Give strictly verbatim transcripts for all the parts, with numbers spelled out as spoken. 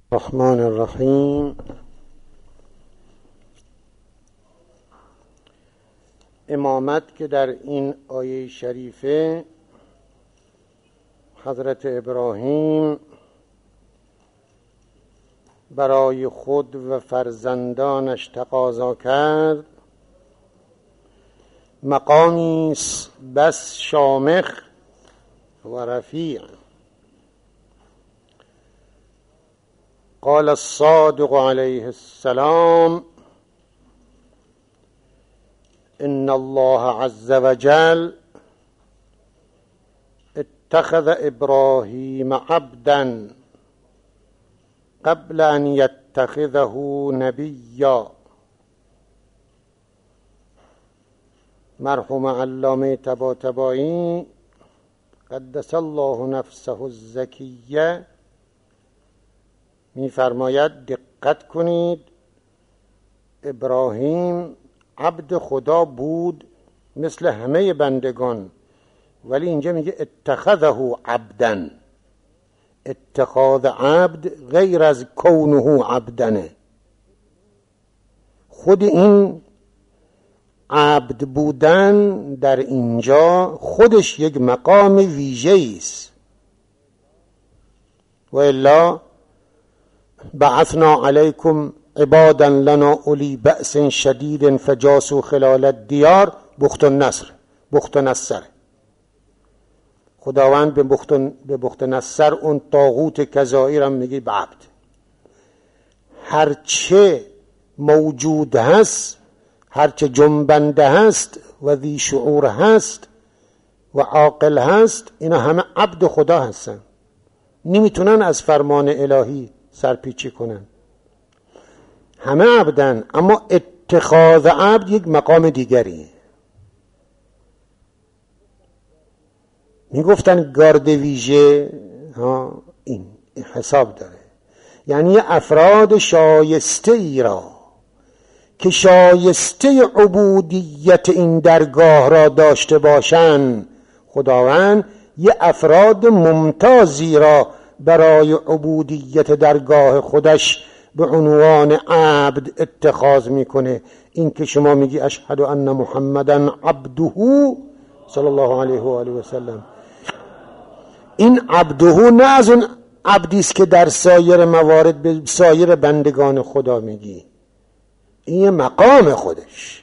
الرحمن الرحیم. امامت که در این آیه شریفه حضرت ابراهیم برای خود و فرزندانش تقاضا کرد، مقامی است بس شامخ و رفیع. قال الصادق علیه السلام: ان الله عز وجل اتخذ ابراهیم عبدا قبل ان یتخذه نبیا. مرحوم علامه طباطبایی قدس الله نفسه الزکیه می‌فرماید دقت کنید، ابراهیم عبد خدا بود مثل همه بندگان، ولی اینجا میگه اتخذه عبدا. اتخاذ عبد غیر از کونه عبدنه. خود این عبد بودن در اینجا خودش یک مقام ویژه‌ای است. و الا بعثنا علیکم عبادا لنا اولی بأس شدید فجاسوا خلال الدیار. بخت النصر بخت نصر خداوند به بخت به بخت نصر اون طاغوت کذایی را میگه به عبد. هرچه موجود هست، هرچه جنبنده هست و ذی شعور هست و عاقل هست، اینا همه عبد خدا هستن، نمیتونن از فرمان الهی سرپیچی کنن، همه عبدن. اما اتخاذ عبد یک مقام دیگریه. میگفتن گارد ویژه ها این حساب داره، یعنی افراد شایسته ای را که شایسته عبودیت این درگاه را داشته باشند، خداوند یه افراد ممتازی را برای عبودیت درگاه خودش به عنوان عبد اتخاذ میکنه. این که شما میگی اشهد ان محمدن عبده صلی الله علیه و آله و سلم، این عبده نه از اون عبدی است که در سایر موارد به سایر بندگان خدا میگی، این مقام خودش.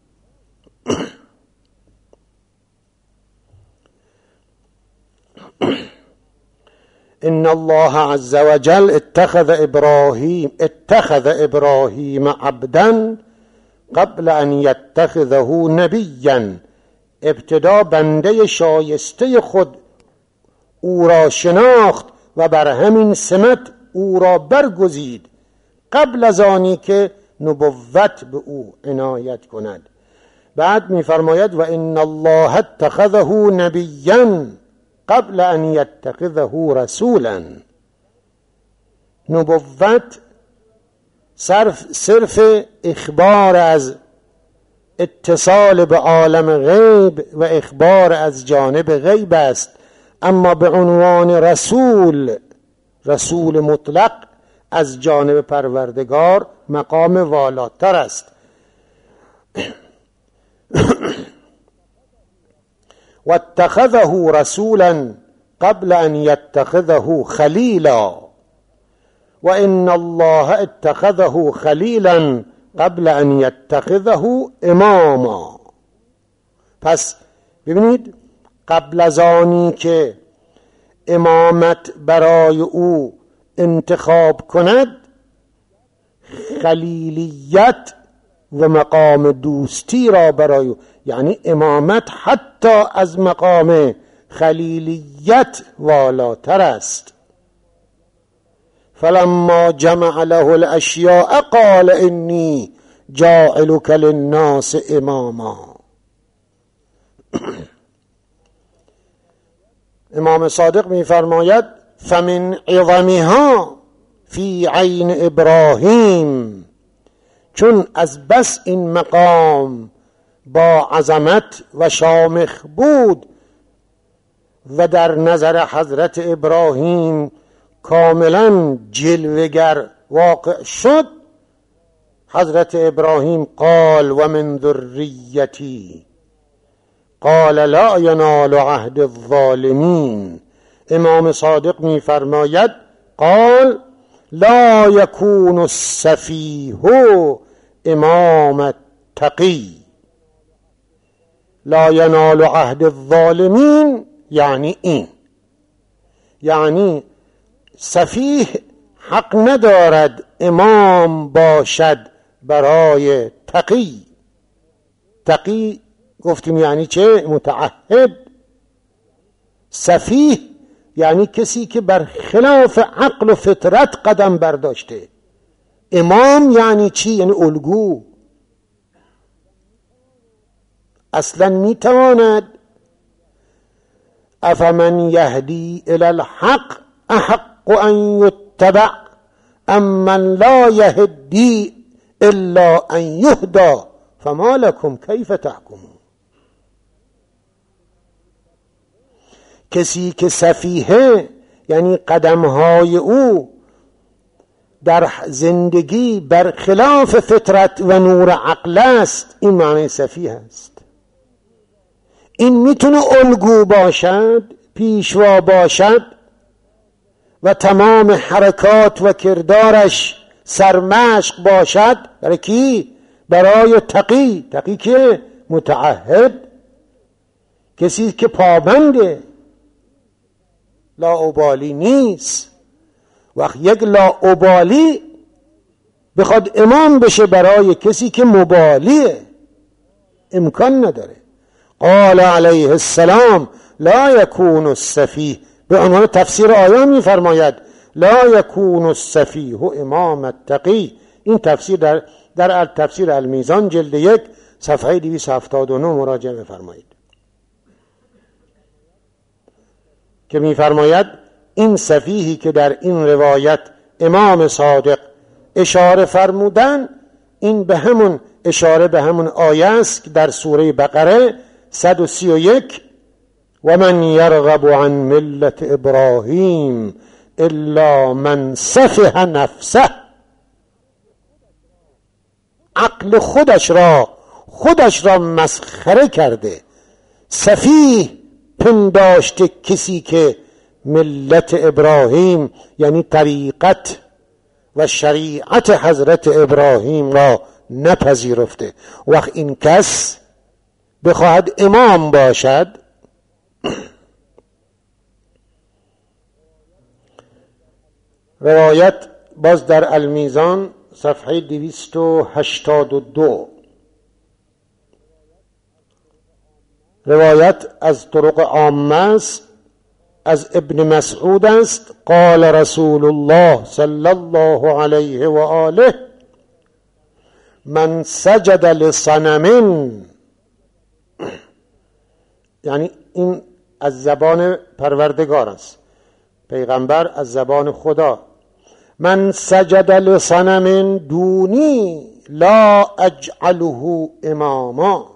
ان الله عز وجل اتخذ ابراهیم اتخذ ابراهیم عبدا قبل ان یتخذه نبیا. ابتدا بنده شایسته خود او را شناخت و بر همین سمت او را برگزید قبل از آنی که نبوت به او عنایت کند. بعد می‌فرماید و ان الله اتخذه نبیا قبل ان یتخذه رسولا. نبوت صرف صرف اخبار از اتصال به عالم غیب و اخبار از جانب غیب است، اما به عنوان رسول، رسول مطلق از جانب پروردگار، مقام والاتر است. واتخذه رسولا قبل ان يتخذه خليلا وان الله اتخذه خليلا قبل ان يتخذه اماما. پس ببینید، قبل از آنی که امامت برای او انتخاب کند، خلیلیت و مقام دوستی را برای او، یعنی امامت حتی از مقام خلیلیت والاتر است. فلما جمع له الاشیاء قال انی جاعلک للناس اماما. امام صادق می‌فرماید فمن عظمها فی عین ابراهیم، چون از بس این مقام با عظمت و شامخ بود و در نظر حضرت ابراهیم کاملا جلوگر واقع شد، حضرت ابراهیم قال و من ذریتی قال لا ینال عهد الظالمین. امام صادق می‌فرماید قال لا یکون السفیه امام التقی. لا ینال عهد الظالمین یعنی این، یعنی سفیه حق ندارد امام باشد برای تقی. تقی گفتیم یعنی چه؟ متعهد. سفیه یعنی کسی که بر خلاف عقل و فطرت قدم برداشته. امام یعنی چی؟ یعنی الگو. اصلا میتواند افمن یهدی الی الحق احق ان یتبع امن لا یهدی الا ان یهدی فما لکم کیف تحکمون. کسی که سفیه یعنی قدمهای او در زندگی بر خلاف فطرت و نور عقل است، این معنی سفیه است. این میتونه الگو باشد، پیشوا باشد و تمام حرکات و کردارش سرمشق باشد. برای کی؟ برای تقی. تقی که متعهد، کسی که پابنده، لاابالی نیست. وقت یک لاابالی بخواد امام بشه برای کسی که مبالیه، امکان نداره. قال علیه السلام لا یکون السفیه، به عنوان تفسیر آیه می فرماید لا یکون السفیه امام التقی. این تفسیر در در تفسیر المیزان جلد یک صفحه دویست و هفتاد و نه مراجعه بفرمایید که می فرماید این سفیهی که در این روایت امام صادق اشاره فرمودن، این به همون اشاره به همون آیه است که در سوره بقره صد و سی و یک و من یرغب عن ملت ابراهیم الا من سفه نفسه. عقل خودش را خودش را مسخره کرده. سفیه پنداشته کسی که ملت ابراهیم یعنی طریقت و شریعت حضرت ابراهیم را نپذیرفته. وقت این کس بخواهد امام باشد، روایت باز در المیزان صفحه دویست و هشتاد و دو، روایت از طرق عامه است، از ابن مسعود است. قال رسول الله صلی الله علیه و آله من سجد لصنم، یعنی این از زبان پروردگار است، پیغمبر از زبان خدا. من سجد لصنم دونی لا اجعله اماما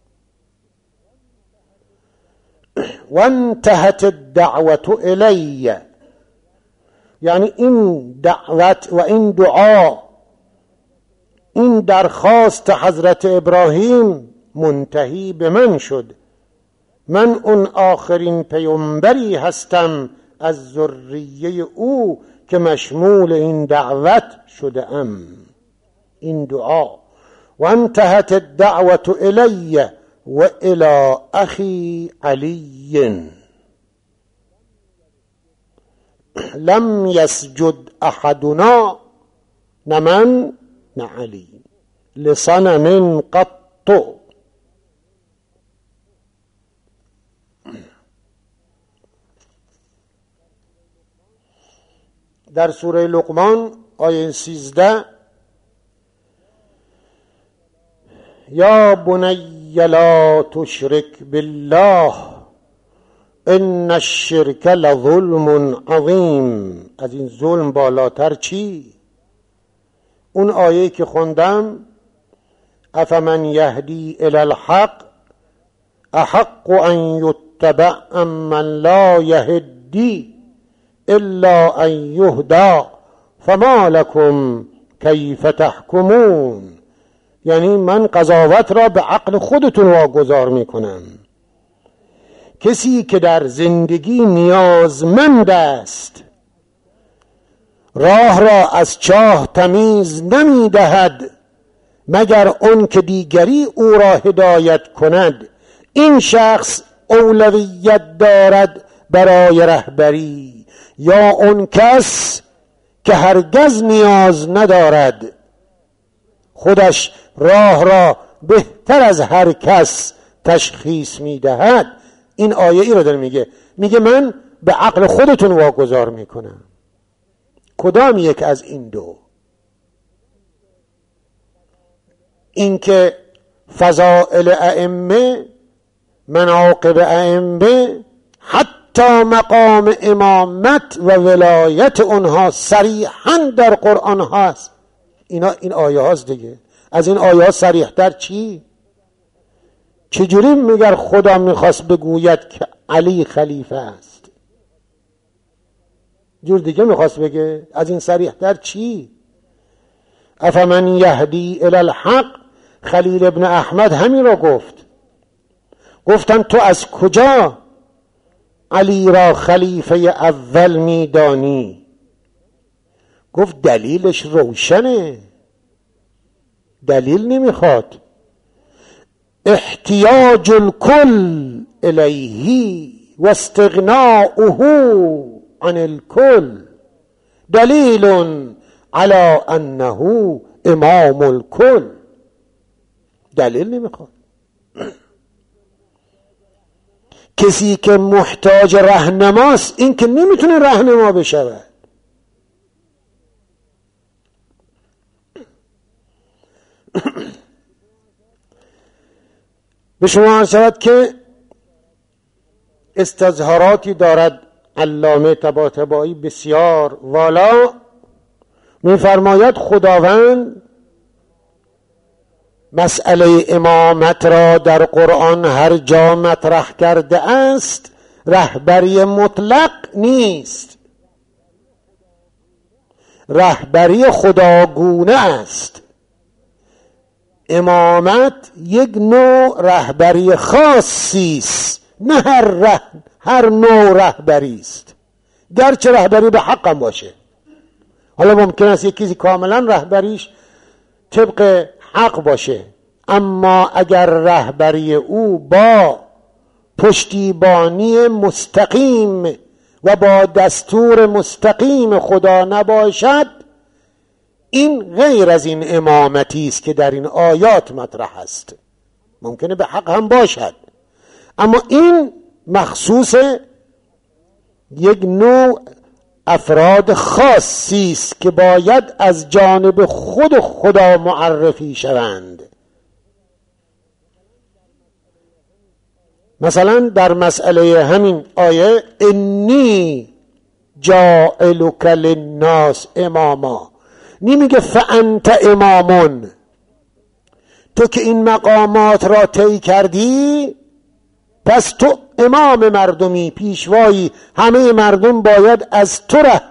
وانتهت الدعوت الی، یعنی این دعوت و این دعا، این درخواست حضرت ابراهیم منتهی به من شد. من اون آخرین پیامبری هستم از ذریه او که مشمول این دعوت شده ام. این دعا و انتهت الدعوت الی و الی اخی علی لم یسجد احدنا، نه من نه علی، لصنم قط. در سوره لقمان آیه سیزده یا بنی لا تشرک بالله ان الشرک لظلم عظیم. از این ظلم بالاتر چی؟ اون آیه که خوندم افمن یهدی الی الحق احق ان یتبع امن لا یهدی الا ان یهدی فما لکم کیف تحکمون. یعنی من قضاوت را به عقل خودتون واگذار میکنم. کسی که در زندگی نیازمند است راه را از چاه تمیز نمی دهد مگر اون که دیگری او را هدایت کند. این شخص اولویت دارد برای رهبری، یا اون کس که هرگز نیاز ندارد، خودش راه را بهتر از هر کس تشخیص می دهد. این آیه ای رو داره میگه، میگه من به عقل خودتون واگذار میکنم. کدام یک از این دو؟ این که فضائل ائمه، مناقب ائمه، حتی مقام امامت و ولایت اونها صریحاً در قرآن هست. اینا این آیه هاست دیگه. از این آیه ها صریح در چی؟ چجوری میگر خدا میخواست بگوید که علی خلیفه است؟ جور دیگه میخواست بگه. از این صریح در چی؟ افمن یهدی الی الحق. خلیل ابن احمد همین را گفت. گفتن تو از کجا علی را خلیفه اول میدانی؟ گفت دلیلش روشنه، دلیل نمیخواد. احتیاج الکل الیه و استغناؤه عن الکل دلیل علی انه امام الکل. دلیل نمیخواد. کسی که محتاج رهنماست این که نمیتونه رهنما بشود. به شما عرض شود که استظهاراتی دارد علامه طباطبایی بسیار والا. می‌فرماید خداوند مسئله امامت را در قرآن هر جا مطرح کرده است رهبری مطلق نیست، رهبری خداگونه است. امامت یک نوع رهبری خاصی است، نه هر ره... هر نوع رهبری است، گرچه رهبری به حق هم باشه. حالا ممکن است یک کسی کاملا رهبریش طبق حق باشه، اما اگر رهبری او با پشتیبانی مستقیم و با دستور مستقیم خدا نباشد، این غیر از این امامتی است که در این آیات مطرح است. ممکنه به حق هم باشد، اما این مخصوص یک نوع افراد خاصی است که باید از جانب خود خدا معرفی شوند. مثلا در مسئله همین آیه انی جاعلک للناس اماما، نمیگه فانت امامون، تو که این مقامات را طی کردی پس تو امام مردمی، پیشوایی، همه مردم باید از تو ره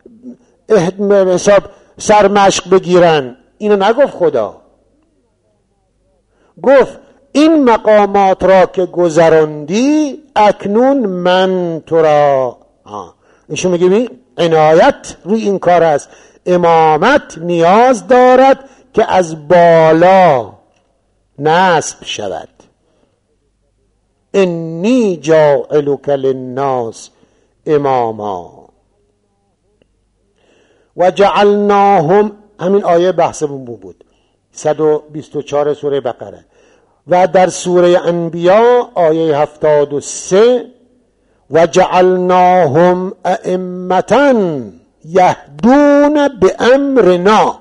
حساب سرمشق بگیرن. اینو نگفت خدا، گفت این مقامات را که گذراندی اکنون من تو را. ایشون میگه عنایت روی این کار است. امامت نیاز دارد که از بالا نصب شود. انی جاعلک للناس اماما و جعلناهم، همین آیه بحثمون بود، صد و بیست و چهار سوره بقره. و در سوره انبیاء آیه هفتاد و سه و جعلناهم ائمة یهدون بامرنا.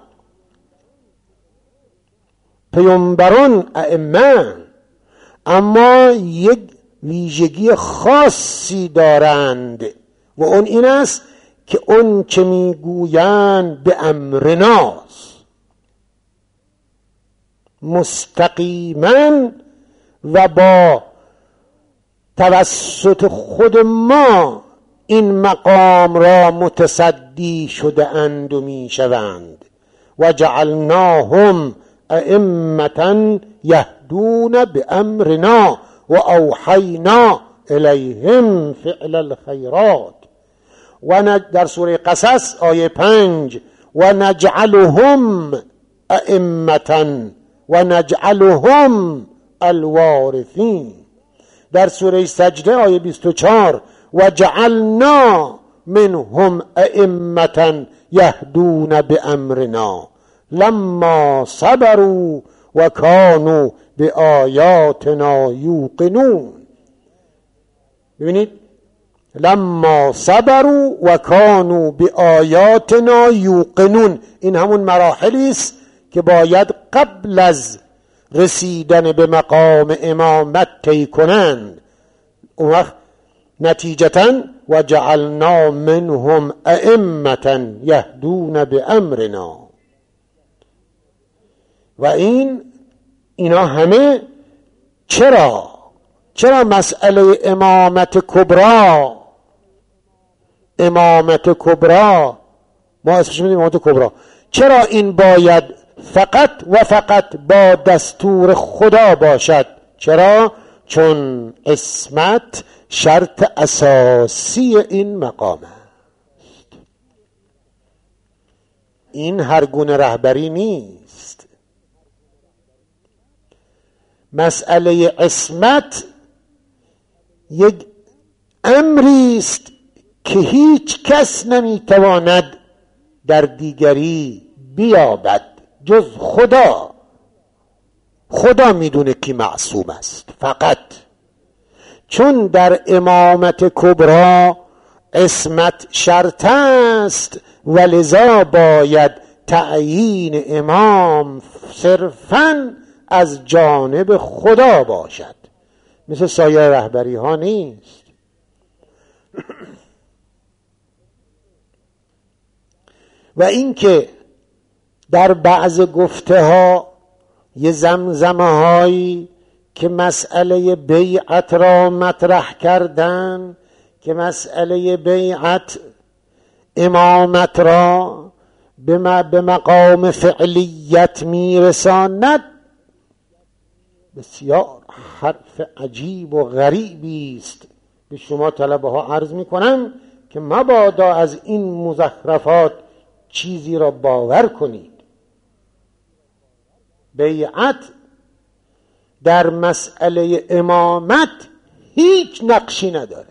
پیامبران ائمه، اما یک ویژگی خاصی دارند و اون این است که اون چه میگویند به امرناست، مستقیما و با توسط خود ما این مقام را متصدی شده اند و می شوند. و جعلناهم ائمة یهدون بامرنا و اوحینا الیهم فعل الخیرات. و در سوره قصص آیه پنج و نجعلهم ائمة و نجعلهم الوارثین. در سوره سجده آیه بیست و چهار و جعلنا منهم ائمة یهدون بامرنا لما صبروا و کانوا بآیاتنا یوقنون. ببینید لما صبروا و کانوا بآیاتنا یوقنون، این همون مراحلی است که باید قبل از رسیدن به مقام امامت طی کنند. اون وقت نتیجتاً و جعلنا منهم ائمة یهدون بامرنا. و این اینا همه چرا چرا مسئله امامت کبرا امامت کبرا ما اسمش میدیم امامت کبرا، چرا این باید فقط و فقط با دستور خدا باشد؟ چرا؟ چون عصمت شرط اساسی این مقام است. این هر گونه رهبری نیست. مسئله عصمت یک امری است که هیچ کس نمیتواند در دیگری بیابد جز خدا. خدا میدونه کی معصوم است فقط. چون در امامت کبرا عصمت شرط است و لذا باید تعیین امام صرفاً از جانب خدا باشد، مثل سایر رهبری ها نیست. و اینکه در بعض گفته ها یه زمزمه هایی که مسئله بیعت را مطرح کردن که مسئله بیعت امامت را به مقام فعلیت میرساند، بسیار حرف عجیب و غریبی است. به شما طلبه ها عرض می کنم که مبادا از این مزخرفات چیزی را باور کنید. بیعت در مسئله امامت هیچ نقشی نداره،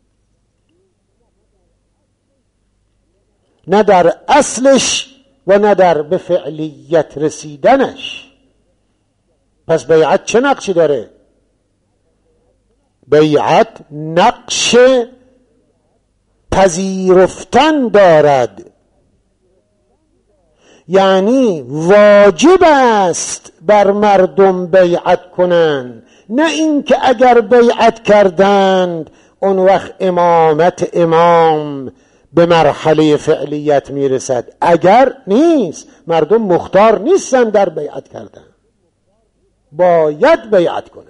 نه در اصلش و نه در به فعلیت رسیدنش. پس بیعت چه نقشی داره؟ بیعت نقش پذیرفتن دارد، یعنی واجب است بر مردم بیعت کنند، نه اینکه اگر بیعت کردند اون وقت امامت امام به مرحله فعلیت میرسد. اگر نیست، مردم مختار نیستن در بیعت کردن، باید بیعت کنند.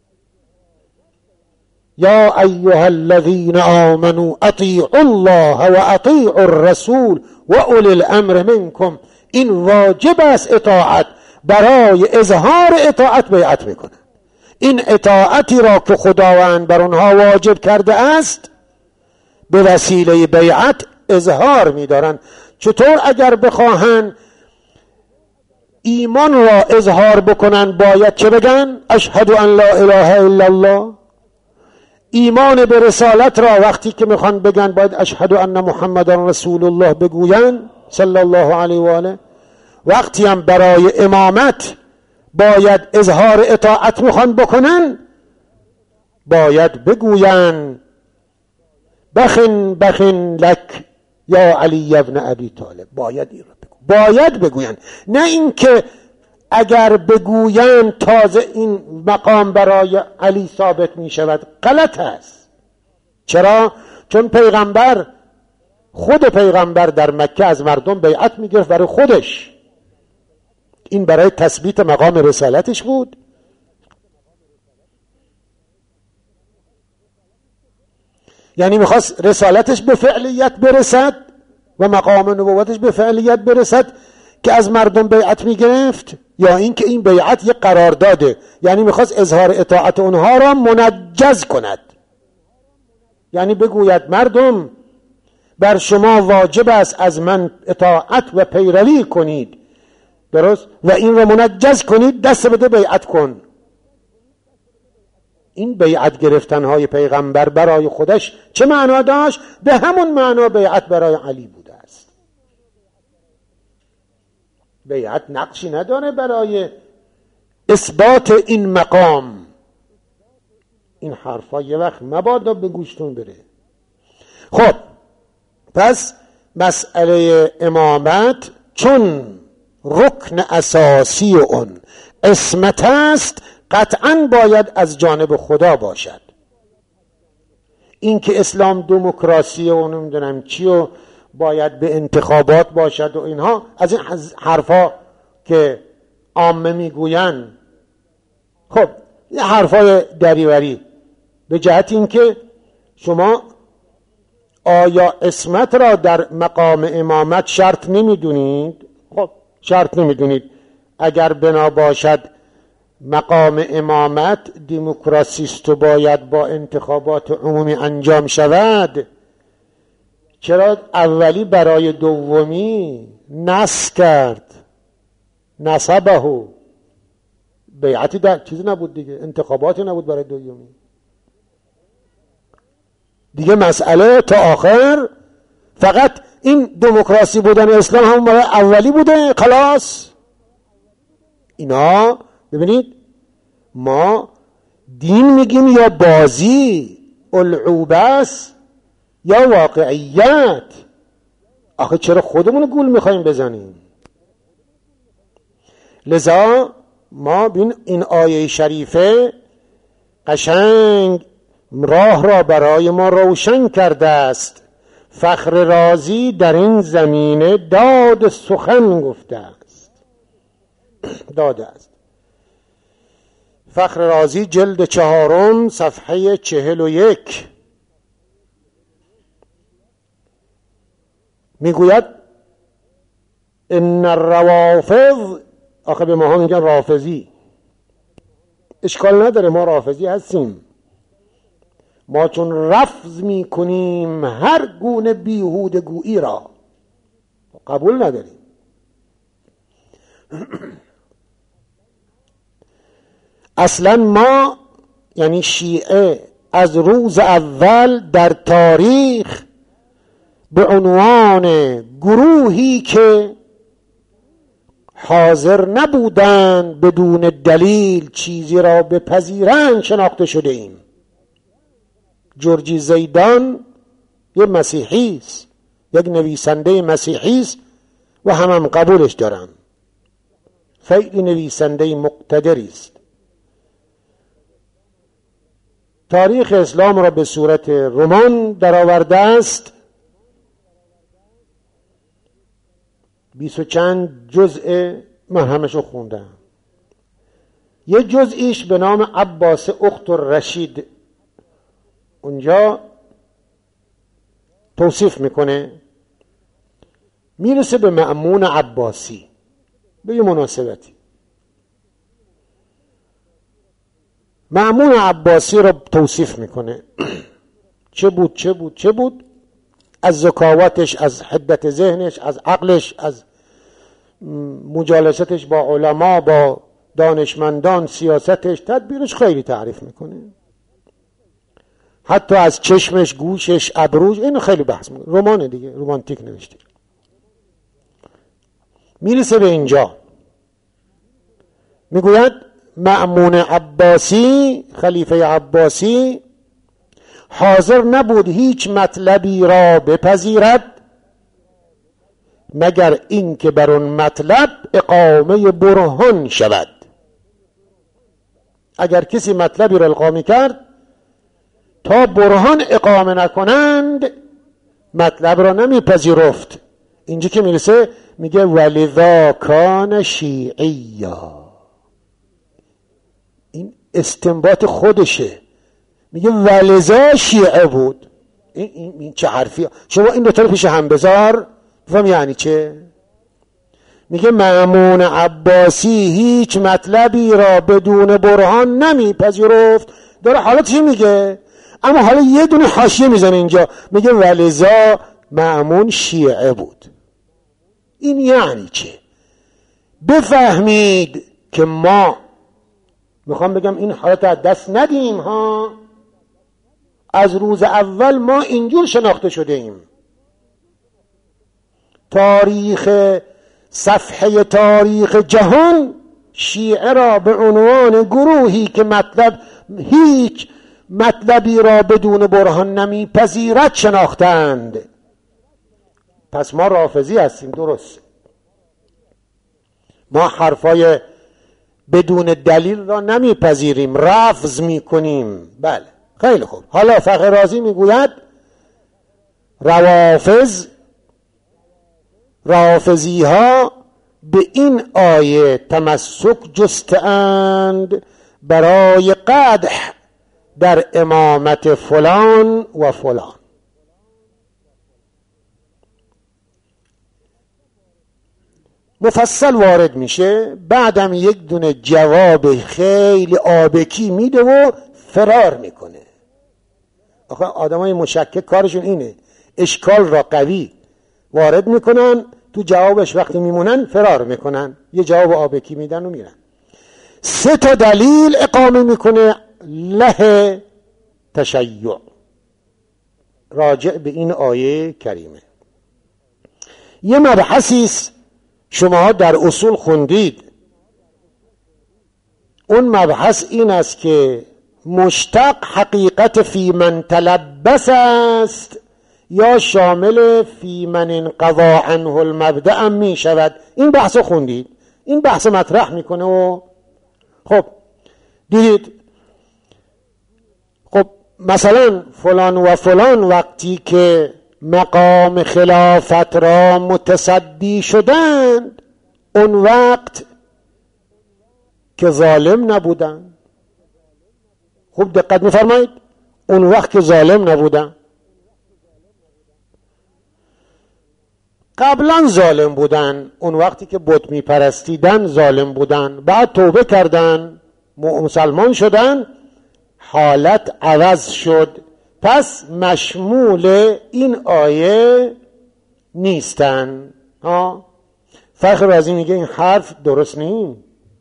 یا ایها الذین آمنوا اطیعوا الله و اطیعوا الرسول و اولی الامر منکم. این واجب است اطاعت. برای اظهار اطاعت بیعت میکنند. این اطاعتی را که خداوند بر آنها واجب کرده است به وسیله بیعت اظهار می‌دارند. چطور اگر بخواهند ایمان را اظهار بکنن باید چه بگن؟ اشهد ان لا اله الا الله. ایمان به رسالت را وقتی که میخوان بگن باید اشهد ان محمد رسول الله بگوین صلی الله علیه و آله. وقتی هم برای امامت باید اظهار اطاعت میخوان بکنن باید بگوین بخن بخن لک یا علی ابن ابی طالب. باید این را بگو. باید بگوین، نه اینکه اگر بگوین تازه این مقام برای علی ثابت می شود. غلط است. چرا؟ چون پیغمبر خود پیغمبر در مکه از مردم بیعت می گرفت برای خودش. این برای تثبیت مقام رسالتش بود. یعنی میخواست رسالتش به فعلیت برسد و مقام نبوتش به فعلیت برسد که از مردم بیعت میگرفت، یا اینکه این بیعت یک قرارداده، یعنی میخواست اظهار اطاعت اونها را منجز کند، یعنی بگوید مردم بر شما واجب است از من اطاعت و پیروی کنید، درست، و این را منجز کنید، دست بده بیعت کن. این بیعت گرفتنهای پیغمبر برای خودش چه معنا داشت؟ به همون معنا بیعت برای علی بوده است. بیعت نقشی نداره برای اثبات این مقام. این حرفا یه وقت مبادا به گوشتون بره. خب پس مسئله امامت چون رکن اساسی اون عصمت است، قطعاً باید از جانب خدا باشد. این که اسلام دموکراسی و نمیدونم چی و باید به انتخابات باشد و اینها، از این حرفا که عامه میگوین، خب یه حرفای دریوری، به جهت این که شما آیا عصمت را در مقام امامت شرط نمیدونید؟ خب شرط نمیدونید. اگر بنا باشد مقام امامت دموکراسیست و باید با انتخابات عمومی انجام شود، چرا اولی برای دومی نصب کرد؟ نصبه بیعتی در چیزی نبود دیگه، انتخاباتی نبود برای دومی دیگه. مسئله تا آخر فقط این دموکراسی بودن اسلام هم برای اولی بوده، خلاص. اینا ببینید، ما دین میگیم یا بازی، العوبس یا واقعیت. آخه چرا خودمون گول میخوایم بزنیم؟ لذا ما بین این آیه شریفه قشنگ راه را برای ما روشن کرده است. فخر رازی در این زمینه داد سخن گفته است، داده است. فخر رازی جلد چهارم صفحه چهل و یک میگوید ان الروافض، آخه به ما ها میگن رافضی، اشکال نداره، ما رافضی هستیم. ما چون رفض میکنیم هر گونه بیهوده گویی را، قبول نداریم. اصلا ما یعنی شیعه از روز اول در تاریخ به عنوان گروهی که حاضر نبودند بدون دلیل چیزی را بپذیرند شناخته شده ایم. جورجی زیدان یک مسیحی است، یک نویسنده مسیحی است و هم هم قبولش دارم، خیلی نویسنده مقتدری است. تاریخ اسلام را به صورت رمان درآورده است، بیست و چند جزء، من همشو خوندم. یه جزئیش به نام عباس اخت الرشید، اونجا توصیف میکنه، میرسه به مأمون عباسی به یه مناسبتی. مأمون عباسی رو توصیف میکنه، چه بود چه بود چه بود، از ذکاوتش، از حدت ذهنش، از عقلش، از مجالستش با علما، با دانشمندان، سیاستش، تدبیرش خیلی تعریف میکنه. حتی از چشمش، گوشش، ابروش، اینو خیلی بحث میکنه. رمانه دیگه، رومانتیک نوشته. میرسه به اینجا میگوید مأمون عباسی، خلیفه عباسی، حاضر نبود هیچ مطلبی را بپذیرد مگر این که بر اون مطلب اقامه برهان شود. اگر کسی مطلبی را القا کرد تا برهان اقامه نکنند مطلب را نمیپذیرفت. اینجا که میرسه میگه ولذا کان شیعیا، این استنباط خودشه، میگه ولذا شیعه بود. این, این, این چه حرفی؟ شما این دوتا رو پیش هم بذار بفهم یعنی چه. میگه مأمون عباسی هیچ مطلبی را بدون برهان نمیپذیرفت. داره حالتش میگه، اما حالا یه دونه حاشیه میزنه اینجا، میگه ولذا مأمون شیعه بود. این یعنی چه؟ بفهمید که ما میخوام بگم این حالت از دست ندیم ها. از روز اول ما اینجور شناخته شده ایم. تاریخ صفحه تاریخ جهان شیعه را به عنوان گروهی که مطلب هیچ مطلبی را بدون برهان نمیپذیرد شناختند. پس ما رافضی هستیم، درست. ما حرفای بدون دلیل را نمیپذیریم، رفض میکنیم. بله خیلی خوب. حالا فخر رازی میگوید روافض رافضی ها به این آیه تمسک جستند برای قدح در امامت فلان و فلان. مفصل وارد میشه، بعدم یک دونه جواب خیلی آبکی میده و فرار میکنه. آخه آدمای مشکک کارشون اینه، اشکال را قوی وارد میکنن، تو جوابش وقتی میمونن فرار میکنن، یه جواب آبکی میدن و میرن. سه تا دلیل اقامه میکنه له تشیع راجع به این آیه کریمه. یه مبحثیست شما در اصول خوندید، اون مبحث این است که مشتق حقیقت فی من تلبس است یا شامل فی من انقضا عنه المبدأ می شود. این بحث خوندید، این بحث مطرح میکنه و خب دیدید خب مثلا فلان و فلان وقتی که مقام خلافت را متصدی شدند اون وقت که ظالم نبودن. خوب دقت میفرمایید، اون وقت که ظالم نبودن. قبلا ظالم بودن، اون وقتی که بت میپرستیدن ظالم بودن، بعد توبه کردن مسلمان شدن، حالت عوض شد، پس مشمول این آیه نیستن. ها فخر رازی میگه این حرف درست نیست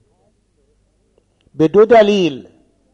به دو دلیل.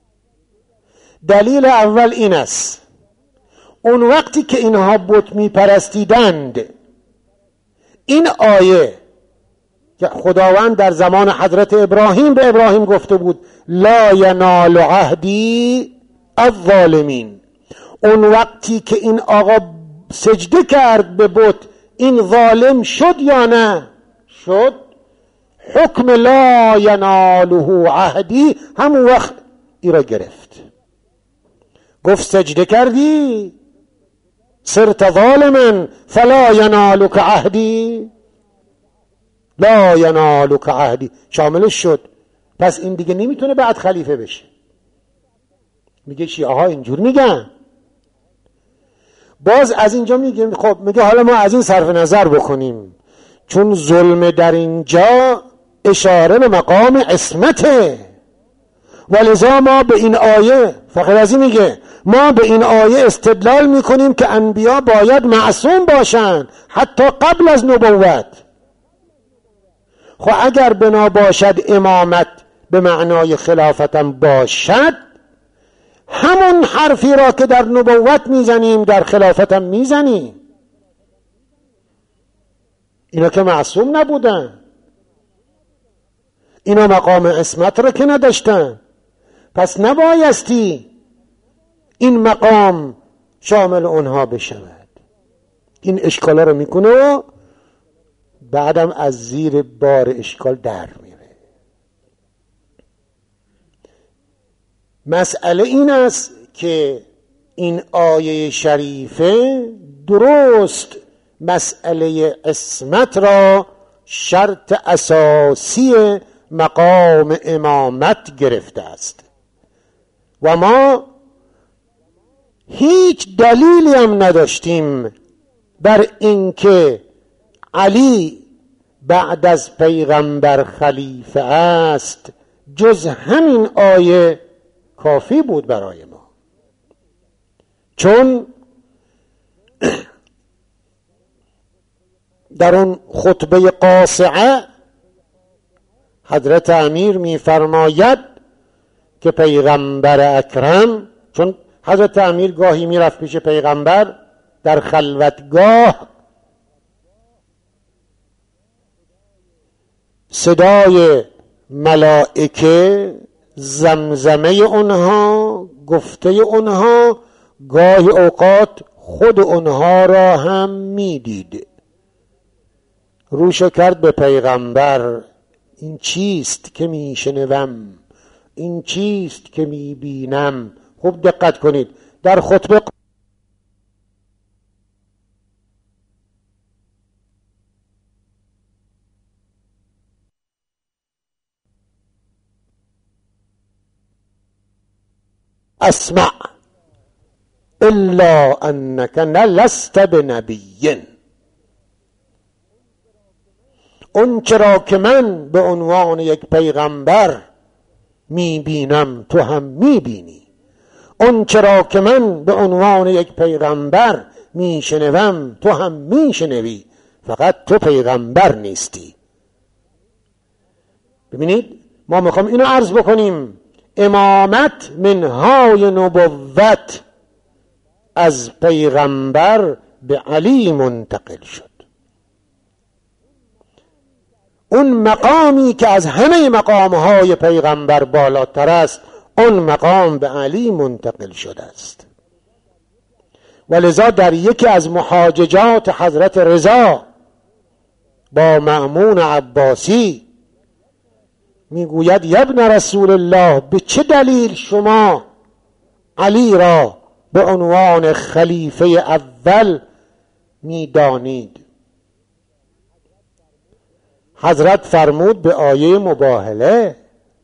دلیل اول این است اون وقتی که اینها بت میپرستیدند، این آیه که خداوند در زمان حضرت ابراهیم به ابراهیم گفته بود لا ینال عهدی الظالمین، اون وقتی که این آقا سجده کرد به بت این ظالم شد یا نه؟ شد. حکم لا یناله عهدی همون وقت ای را گرفت، گفت سجده کردی صرت ظالما فلا ینالک عهدی، لا ینالک عهدی شاملش شد. پس این دیگه نمیتونه بعد خلیفه بشه. میگه شیعه ها اینجور میگن. باز از اینجا میگه خب میگه حالا ما از این صرف نظر بکنیم چون ظلم در اینجا اشاره به مقام عصمته، ولذا ما به این آیه فخر رازی میگه ما به این آیه استدلال میکنیم که انبیا باید معصوم باشن حتی قبل از نبوت. خب اگر بنا باشد امامت به معنای خلافتم باشد، همون حرفی را که در نبوت میزنیم در خلافتم میزنیم. اینا که معصوم نبودن، اینا مقام عصمت را که نداشتن، پس نبایستی این مقام شامل اونها بشود. این اشکالا رو میکنه و بعدم از زیر بار اشکال در میره. مسئله این است که این آیه شریفه درست مسئله عصمت را شرط اساسی مقام امامت گرفته است و ما هیچ دلیلی هم نداشتیم بر اینکه علی بعد از پیغمبر خلیفه است، جز همین آیه کافی بود برای ما. چون در اون خطبه قاصعه حضرت امیر می‌فرماید که پیغمبر اکرم، چون حضرت امیر گاهی میرفت پیش پیغمبر در خلوتگاه، صدای ملائکه، زمزمه اونها، گفته اونها، گاهی اوقات خود اونها را هم میدید. روش کرد به پیغمبر، این چیست که میشنوم، این چیست که میبینم. خوب دقت کنید، در خطبه اسمع الا انک لست بنبی، اون چرا که من به عنوان یک پیغمبر میبینم تو هم میبینی، اون چرا که من به عنوان یک پیغمبر میشنوم تو هم میشنوی، فقط تو پیغمبر نیستی. ببینید، ما میخوام اینو عرض بکنیم، امامت منهای نبوت از پیغمبر به علی منتقل شد. اون مقامی که از همه مقامهای پیغمبر بالاتر است، اون مقام به علی منتقل شده است. ولذا در یکی از محاججات حضرت رضا با مأمون عباسی میگوید یابن رسول الله، به چه دلیل شما علی را به عنوان خلیفه اول میدانید؟ حضرت فرمود به آیه مباهله،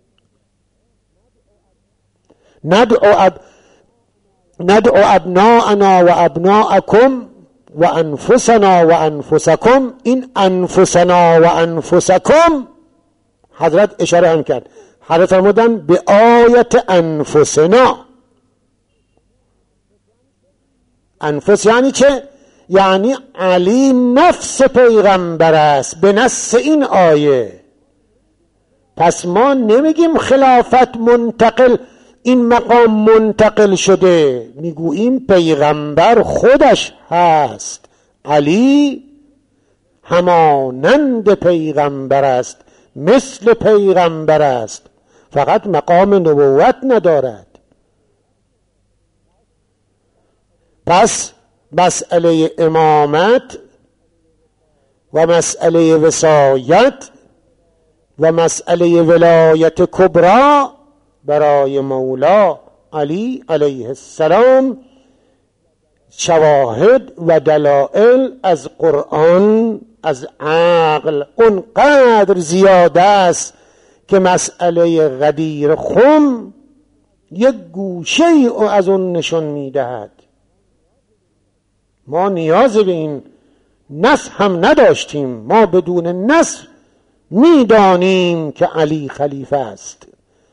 ندعو اب ندعو ابناءنا و ابناءکم و انفسنا و انفسکم. این انفسنا و انفسکم حضرت اشاره هم کرد، حضرت فرمودن به آیت انفسنا. انفس یعنی چه؟ یعنی علی نفس پیغمبر است به نص این آیه. پس ما نمیگیم خلافت منتقل، این مقام منتقل شده، میگوییم پیغمبر خودش هست. علی همانند پیغمبر است، مثل پیغمبر است، فقط مقام نبوت ندارد. پس مسئله امامت و مسئله وصایت و مسئله ولایت کبرا برای مولا علی علیه السلام شواهد و دلائل از قرآن، از عقل اونقدر زیاده است که مسئله غدیر خم یک گوشه ای از اون نشون میدهد. ما نیاز به این نص هم نداشتیم، ما بدون نص میدانیم که علی خلیفه است.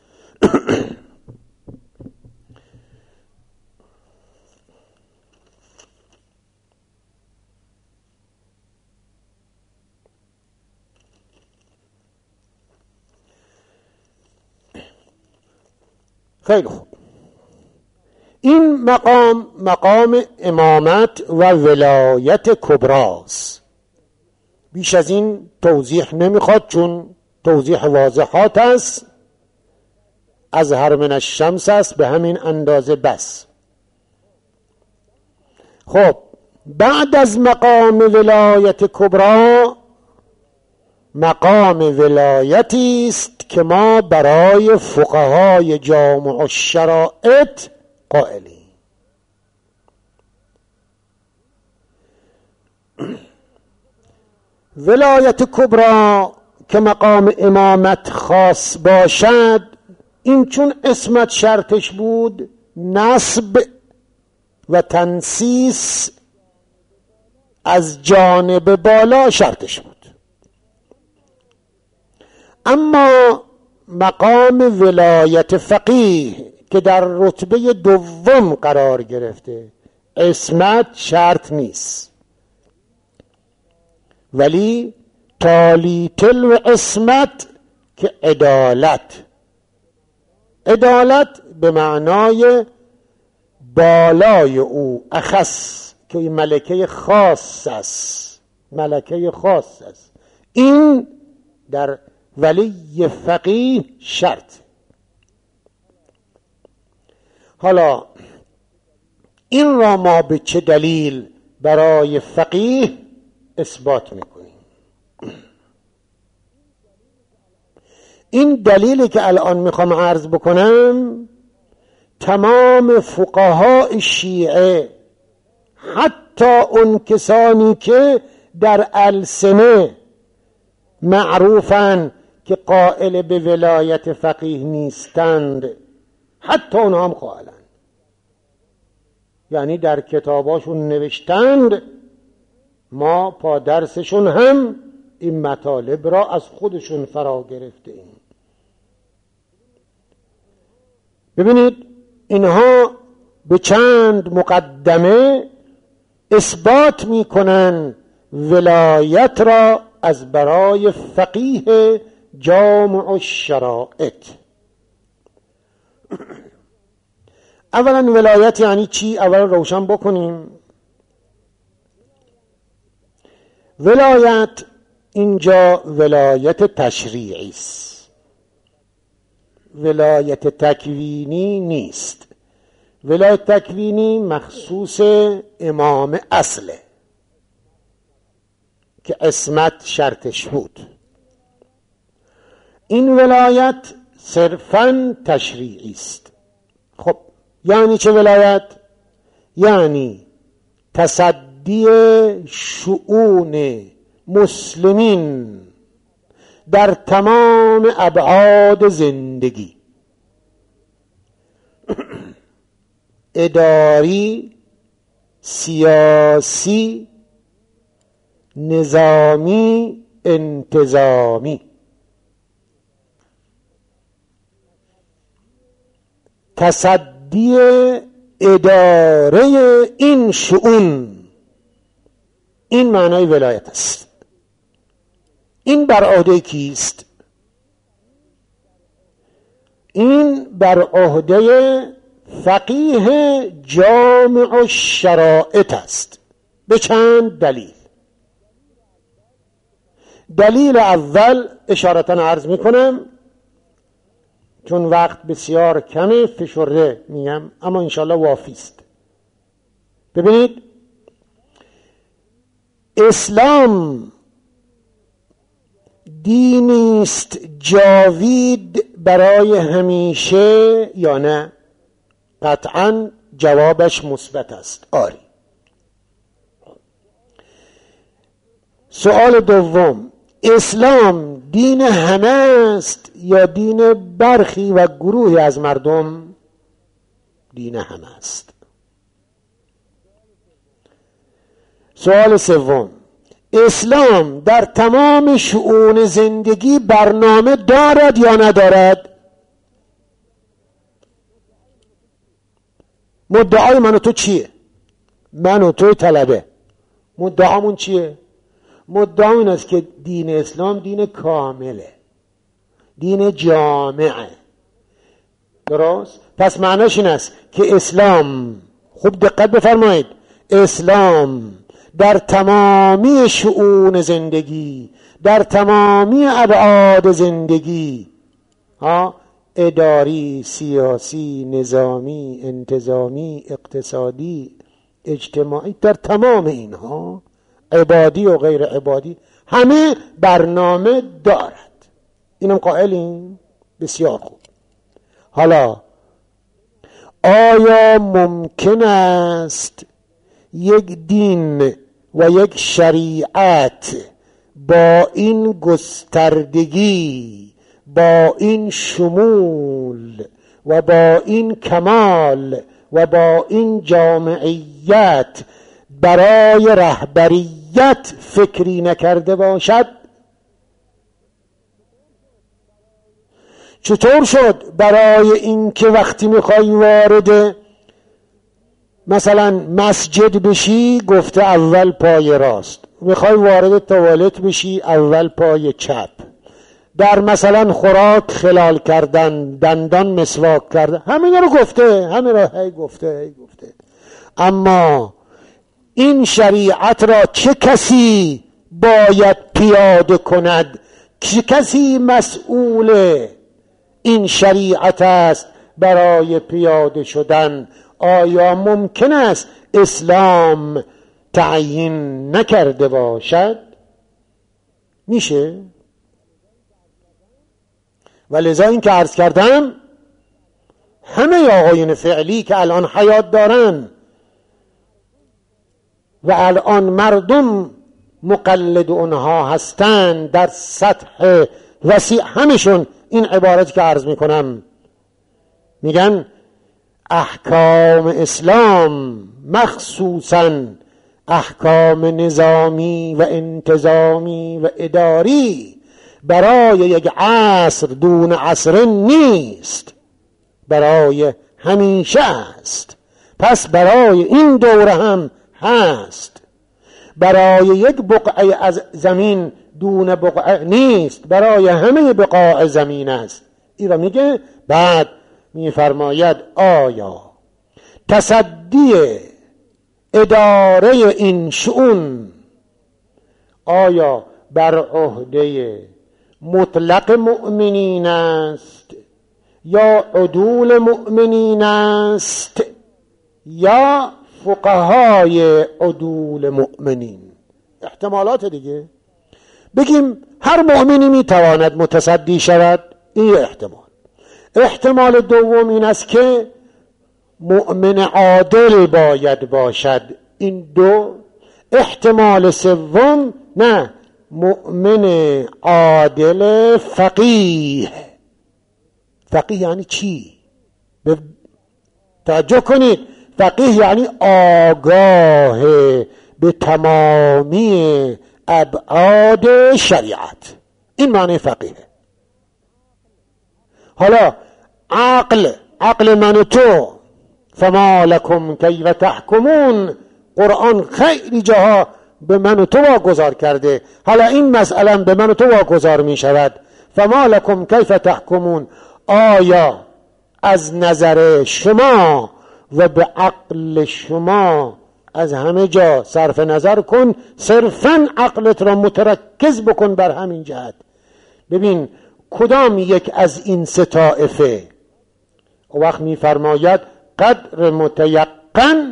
خیلی خوب، این مقام مقام امامت و ولایت کبراست. بیش از این توضیح نمیخواد، چون توضیح واضحات است. اظهر من الشمس است، به همین اندازه بس. خب بعد از مقام ولایت کبرا مقام ولایتی است که ما برای فقهای جامع الشرائط قائلیم. ولایت کبرا که مقام امامت خاص باشد، این چون اسمت شرطش بود، نسب و تنسیس از جانب بالا شرطش بود. اما مقام ولایت فقیه که در رتبه دوم قرار گرفته، عصمت شرط نیست، ولی تالی تلو عصمت که عدالت. عدالت به معنای بالای او، اخص، که این ملکه خاص است، ملکه خاص است. این در ولی فقیه شرط. حالا این را ما به چه دلیل برای فقیه اثبات میکنیم؟ این دلیلی که الان میخوام عرض بکنم تمام فقهای شیعه، حتی اون کسانی که در السنه معروفن که قائل به ولایت فقیه نیستند، حتی اونها هم قائلن، یعنی در کتاباشون نوشتند ما پا درسشون هم این مطالب را از خودشون فرا گرفته ایم. ببینید اینها به چند مقدمه اثبات میکنن ولایت را از برای فقیه جامع الشرائط. اولا ولایت یعنی چی؟ اولا روشن بکنیم. ولایت اینجا ولایت تشریعی است، ولایت تکوینی نیست. ولایت تکوینی مخصوص امام اصله که عصمت شرطش بود. این ولایت صرفاً تشریعی است. خب یعنی چه ولایت؟ یعنی تصدی شؤون مسلمین در تمام ابعاد زندگی، اداری، سیاسی، نظامی، انتظامی. تصدی اداره این شؤون، این معنای ولایت است. این بر عهده کیست؟ این بر عهده فقیه جامع الشرائط است به چند دلیل. دلیل اول اشارتاً عرض میکنم چون وقت بسیار کمه، فشرده میگم اما انشاءالله وافی است. ببینید اسلام دینی است جاوید برای همیشه یا نه؟ قطعاً جوابش مثبت است، آری. سوال دوم، اسلام دین همه است یا دین برخی و گروهی از مردم؟ دین همه است. سوال سوم، اسلام در تمام شؤون زندگی برنامه دارد یا ندارد؟ مدعای من و تو چیه؟ من و تو طلبه مدعامون چیه؟ مدعا این است که دین اسلام دین کامله، دین جامعه. درست؟ پس معناش این است که اسلام، خوب دقت بفرمایید، اسلام در تمامی شؤون زندگی، در تمامی ابعاد زندگی، ها، اداری، سیاسی، نظامی، انتظامی، اقتصادی، اجتماعی، در تمام اینها، عبادی و غیر عبادی، همه برنامه دارد. اینم قائلیم؟ بسیار خوب. حالا آیا ممکن است یک دین و یک شریعت با این گستردگی، با این شمول و با این کمال و با این جامعیت برای رهبریت فکری نکرده باشد؟ چطور شد برای این که وقتی میخوای وارد مثلا مسجد بشی گفته اول پای راست، میخوای وارد توالت بشی اول پای چپ، در مثلا خوراک خلال کردن، دندان مسواک کردن، همین رو گفته، همین رو هی گفته هی گفته. اما این شریعت را چه کسی باید پیاده کند؟ چه کسی مسئول این شریعت است برای پیاده شدن؟ آیا ممکن است اسلام تعیین نکرده باشد؟ میشه؟ و لذا این که عرض کردم همه آقایون فعلی که الان حیات دارن و الان مردم مقلد اونها هستند در سطح وسیع، همشون این عبارتی که عرض میکنم میگن احکام اسلام مخصوصاً احکام نظامی و انتظامی و اداری برای یک عصر دون عصر نیست، برای همیشه است. پس برای این دوره هم هست، برای یک بقعه از زمین دون بقعه نیست، برای همه بقاع زمین است. این را میگه. بعد میفرماید آیا تصدی اداره این شؤون آیا بر عهده مطلق مؤمنین است یا عدول مؤمنین است یا فقهای عدول مؤمنین؟ احتمالات دیگه. بگیم هر مؤمنی میتواند متصدی شود، این احتمال. احتمال دوم این است که مؤمن عادل باید باشد، این دو. احتمال سوم نه، مؤمن عادل فقیه. فقیه یعنی چی؟ توجه کنید، فقیه یعنی آگاه به تمامی ابعاد شریعت، این معنی فقیه. حالا عقل، عقل من و تو، فما لکم کیف تحکمون، قرآن خیلی جاها به من و تو واگذار کرده. حالا این مسئله به من و تو واگذار می شود. فما لکم کیف تحکمون، آیا از نظر شما و به عقل شما، از همه جا صرف نظر کن، صرفاً عقلت را مترکز بکن بر همین جهت. ببین کدام یک از این سه طائفه، وقت می فرماید قدر متیقن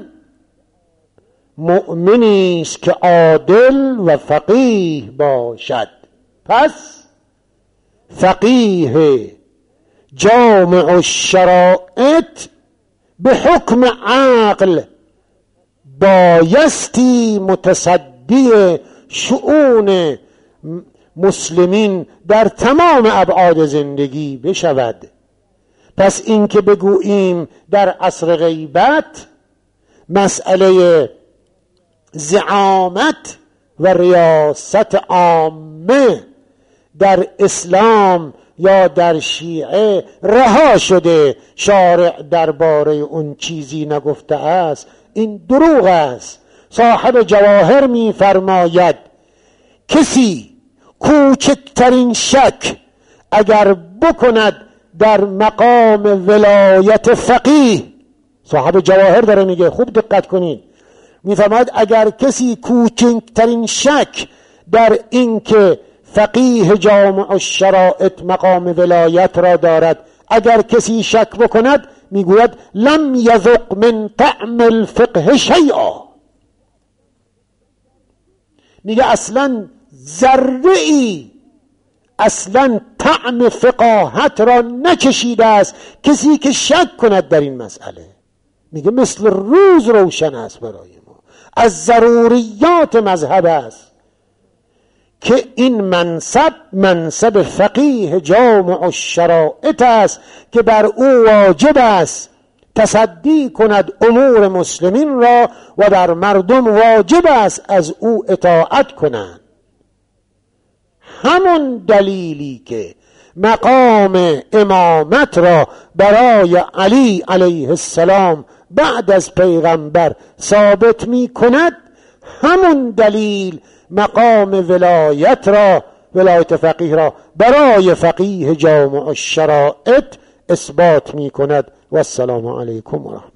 مؤمنی است که عادل و فقیه باشد. پس فقیه جامع الشرائط به حکم عقل بایستی متصدی شؤون مسلمین در تمام ابعاد زندگی بشود. پس این که بگوییم در عصر غیبت مسئله زعامت و ریاست عامه در اسلام یا در شیعه رها شده، شارع درباره اون چیزی نگفته است، این دروغ است. صاحب جواهر می فرماید کسی کوچکترین شک اگر بکند در مقام ولایت فقیه، صاحب جواهر داره میگه، خوب دقت کنید، میفرماید اگر کسی کوچکترین شک در این که فقیه جامع الشرائط مقام ولایت را دارد، اگر کسی شک بکند میگوید لم یذق من طعم الفقه شیئا، میگه اصلا ذره‌ای اصلا طعم فقاهت را نچشیده است کسی که شک کند در این مسئله. میگه مثل روز روشن است برای ما، از ضروریات مذهب است که این منصب منصب فقیه جامع الشرائط است که بر او واجب است تصدی کند امور مسلمین را و در مردم واجب است از او اطاعت کنند. همون دلیلی که مقام امامت را برای علی علیه السلام بعد از پیغمبر ثابت می کند، همون دلیل مقام ولایت را، ولایت فقیه را برای فقیه جامع الشرائط اثبات می کند. و السلام علیکم و رحمت